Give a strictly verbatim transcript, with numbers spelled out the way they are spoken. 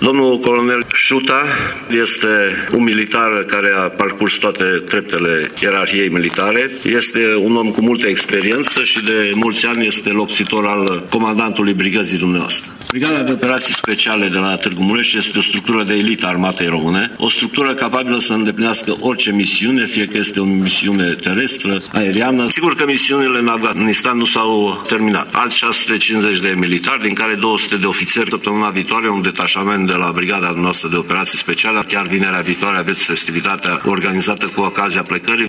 Domnul colonel Șuta este un militar care a parcurs toate treptele ierarhiei militare. Este un om cu multă experiență și de mulți ani este locțitor al comandantului brigăzii dumneavoastră. Brigada de Operații Speciale de la Târgu Mureș este o structură de elită a armatei române, o structură capabilă să îndeplinească orice misiune, fie că este o misiune terestră, aeriană. Sigur că misiunile în Afganistan nu s-au terminat. Alți șase sute cincizeci de militari, din care două sute de ofițeri. Săptămâna viitoare, un detașament de la Brigada noastră de Operații Speciale. Chiar vinerea viitoare aveți festivitatea organizată cu ocazia plecării.